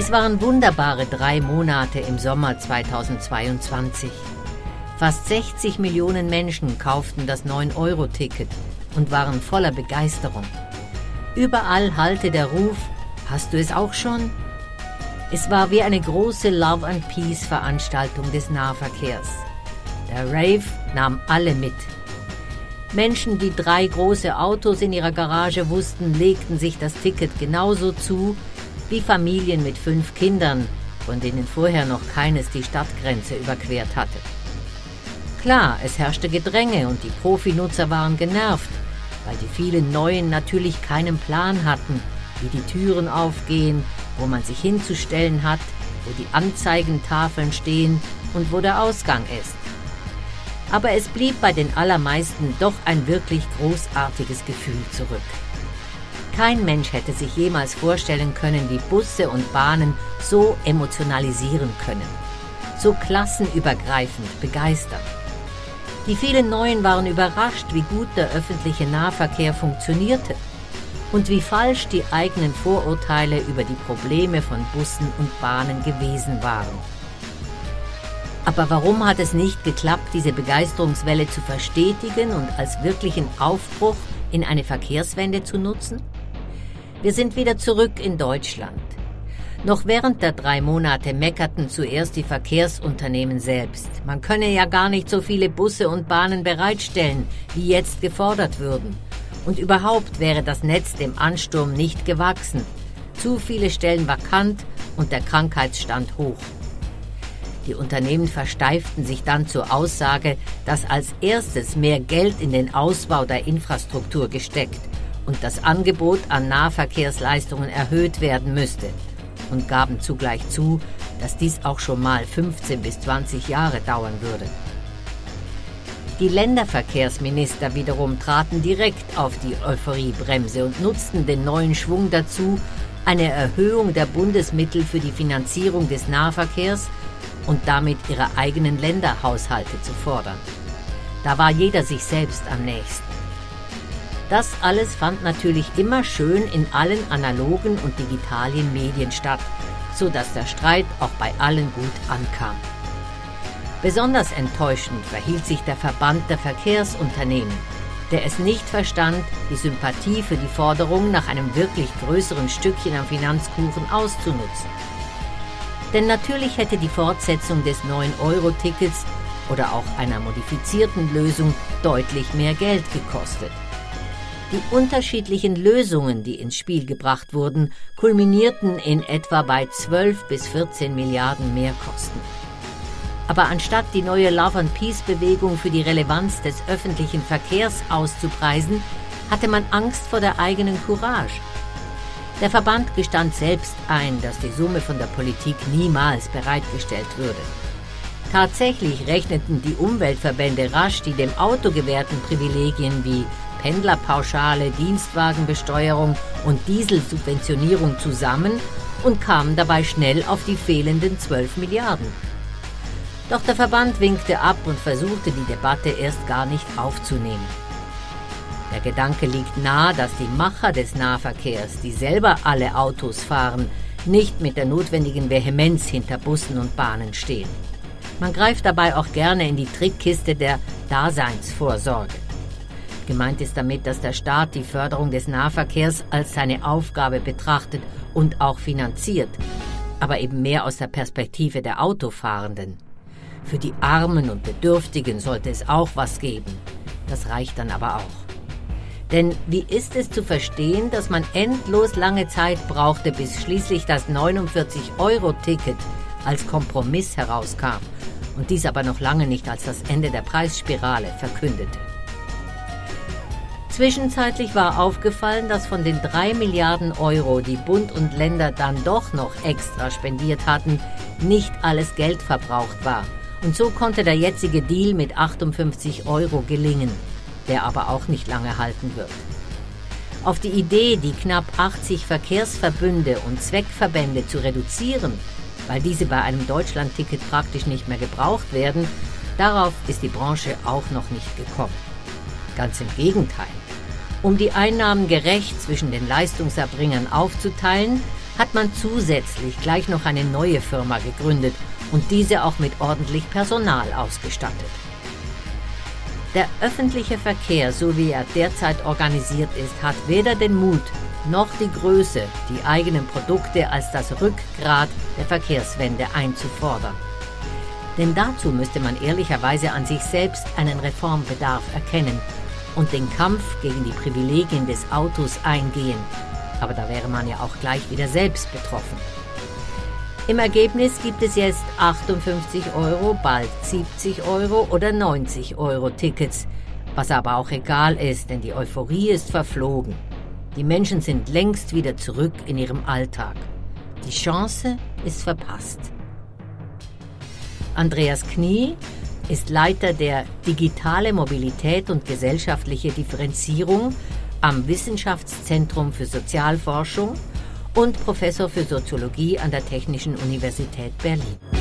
Es waren wunderbare 3 Monate im Sommer 2022. Fast 60 Millionen Menschen kauften das 9-Euro-Ticket und waren voller Begeisterung. Überall hallte der Ruf: Hast du es auch schon? Es war wie eine große Love and Peace Veranstaltung des Nahverkehrs. Der Rave nahm alle mit. Menschen, die 3 große Autos in ihrer Garage wussten, legten sich das Ticket genauso zu wie Familien mit 5 Kindern, von denen vorher noch keines die Stadtgrenze überquert hatte. Klar, es herrschte Gedränge und die Profinutzer waren genervt, weil die vielen Neuen natürlich keinen Plan hatten, wie die Türen aufgehen, wo man sich hinzustellen hat, wo die Anzeigentafeln stehen und wo der Ausgang ist. Aber es blieb bei den allermeisten doch ein wirklich großartiges Gefühl zurück. Kein Mensch hätte sich jemals vorstellen können, wie Busse und Bahnen so emotionalisieren können, so klassenübergreifend begeistern. Die vielen Neuen waren überrascht, wie gut der öffentliche Nahverkehr funktionierte und wie falsch die eigenen Vorurteile über die Probleme von Bussen und Bahnen gewesen waren. Aber warum hat es nicht geklappt, diese Begeisterungswelle zu verstetigen und als wirklichen Aufbruch in eine Verkehrswende zu nutzen? Wir sind wieder zurück in Deutschland. Noch während der 3 Monate meckerten zuerst die Verkehrsunternehmen selbst. Man könne ja gar nicht so viele Busse und Bahnen bereitstellen, wie jetzt gefordert würden. Und überhaupt wäre das Netz dem Ansturm nicht gewachsen. Zu viele Stellen vakant und der Krankheitsstand hoch. Die Unternehmen versteiften sich dann zur Aussage, dass als erstes mehr Geld in den Ausbau der Infrastruktur gesteckt und das Angebot an Nahverkehrsleistungen erhöht werden müsste, und gaben zugleich zu, dass dies auch schon mal 15 bis 20 Jahre dauern würde. Die Länderverkehrsminister wiederum traten direkt auf die Euphoriebremse und nutzten den neuen Schwung dazu, eine Erhöhung der Bundesmittel für die Finanzierung des Nahverkehrs und damit ihre eigenen Länderhaushalte zu fordern. Da war jeder sich selbst am nächsten. Das alles fand natürlich immer schön in allen analogen und digitalen Medien statt, sodass der Streit auch bei allen gut ankam. Besonders enttäuschend verhielt sich der Verband der Verkehrsunternehmen, der es nicht verstand, die Sympathie für die Forderung nach einem wirklich größeren Stückchen am Finanzkuchen auszunutzen. Denn natürlich hätte die Fortsetzung des 9-Euro-Tickets oder auch einer modifizierten Lösung deutlich mehr Geld gekostet. Die unterschiedlichen Lösungen, die ins Spiel gebracht wurden, kulminierten in etwa bei 12 bis 14 Milliarden Mehrkosten. Aber anstatt die neue Love and Peace-Bewegung für die Relevanz des öffentlichen Verkehrs auszupreisen, hatte man Angst vor der eigenen Courage. Der Verband gestand selbst ein, dass die Summe von der Politik niemals bereitgestellt würde. Tatsächlich rechneten die Umweltverbände rasch die dem Auto gewährten Privilegien wie Pendlerpauschale, Dienstwagenbesteuerung und Dieselsubventionierung zusammen und kamen dabei schnell auf die fehlenden 12 Milliarden. Doch der Verband winkte ab und versuchte, die Debatte erst gar nicht aufzunehmen. Der Gedanke liegt nahe, dass die Macher des Nahverkehrs, die selber alle Autos fahren, nicht mit der notwendigen Vehemenz hinter Bussen und Bahnen stehen. Man greift dabei auch gerne in die Trickkiste der Daseinsvorsorge. Gemeint ist damit, dass der Staat die Förderung des Nahverkehrs als seine Aufgabe betrachtet und auch finanziert, aber eben mehr aus der Perspektive der Autofahrenden. Für die Armen und Bedürftigen sollte es auch was geben. Das reicht dann aber auch. Denn wie ist es zu verstehen, dass man endlos lange Zeit brauchte, bis schließlich das 49-Euro-Ticket als Kompromiss herauskam und dies aber noch lange nicht als das Ende der Preisspirale verkündete? Zwischenzeitlich war aufgefallen, dass von den 3 Milliarden Euro, die Bund und Länder dann doch noch extra spendiert hatten, nicht alles Geld verbraucht war. Und so konnte der jetzige Deal mit 58 Euro gelingen, der aber auch nicht lange halten wird. Auf die Idee, die knapp 80 Verkehrsverbünde und Zweckverbände zu reduzieren, weil diese bei einem Deutschlandticket praktisch nicht mehr gebraucht werden, darauf ist die Branche auch noch nicht gekommen. Ganz im Gegenteil. Um die Einnahmen gerecht zwischen den Leistungserbringern aufzuteilen, hat man zusätzlich gleich noch eine neue Firma gegründet und diese auch mit ordentlich Personal ausgestattet. Der öffentliche Verkehr, so wie er derzeit organisiert ist, hat weder den Mut noch die Größe, die eigenen Produkte als das Rückgrat der Verkehrswende einzufordern. Denn dazu müsste man ehrlicherweise an sich selbst einen Reformbedarf erkennen und den Kampf gegen die Privilegien des Autos eingehen. Aber da wäre man ja auch gleich wieder selbst betroffen. Im Ergebnis gibt es jetzt 58 €, bald 70 € oder 90 € Tickets, was aber auch egal ist, denn die Euphorie ist verflogen. Die Menschen sind längst wieder zurück in ihrem Alltag. Die Chance ist verpasst. Andreas Knie ist Leiter der Digitale Mobilität und gesellschaftliche Differenzierung am Wissenschaftszentrum für Sozialforschung und Professor für Soziologie an der Technischen Universität Berlin.